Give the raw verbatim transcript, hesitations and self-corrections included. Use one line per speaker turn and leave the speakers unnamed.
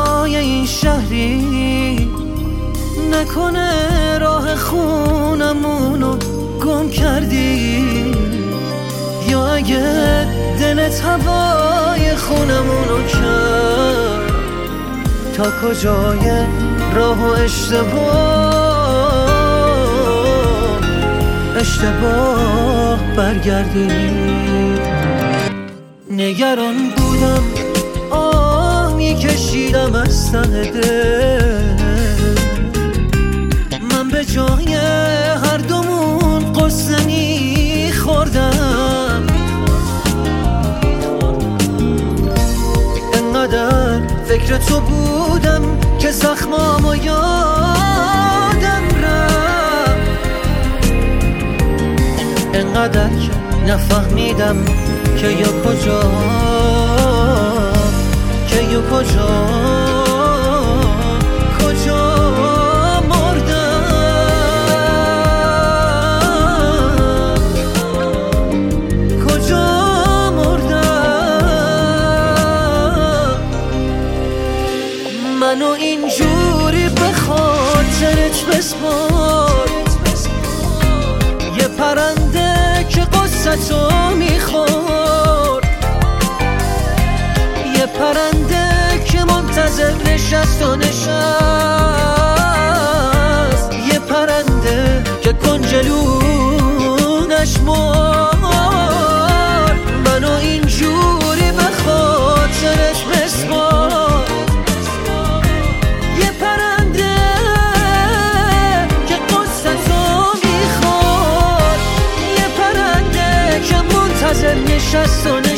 هوای این شهری نکنه راه خونمونو گم کردی، یا اگه دلت هوای خونمونو کرد تا کجای راه و اشتباه اشتباه برگردی. نگران بودم آه میکشیدم از ته دل، من به جای هر دومون قصه میخوردم، انقدر فکر تو بودم که زخمامو یادم رفت، انقدر که نفهمیدم که یا کجا که یا کجا کجا مردم کجا مردم. منو اینجوری به خاطرت بسپار، یه پرنده که قصتو میخور، یه پرنده که منتظر نشست و نشست، یه پرنده که کنجلونش مرد. منو اینجوری به خاطرش بسپار، یه پرنده که قصتو میخور، یه پرنده که منتظر نشست و نشست.